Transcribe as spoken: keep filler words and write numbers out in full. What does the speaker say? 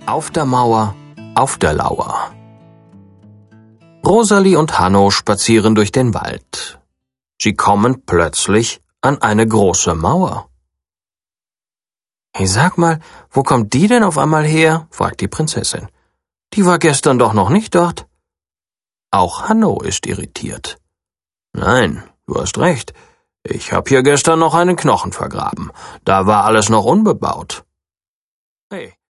Auf der Mauer, auf der Lauer. Rosalie und Hanno spazieren durch den Wald. Sie kommen plötzlich an eine große Mauer. »Hey, sag mal, wo kommt die denn auf einmal her?« fragt die Prinzessin. »Die war gestern doch noch nicht dort.« Auch Hanno ist irritiert. »Nein, du hast recht. Ich hab hier gestern noch einen Knochen vergraben. Da war alles noch unbebaut.« »Hey,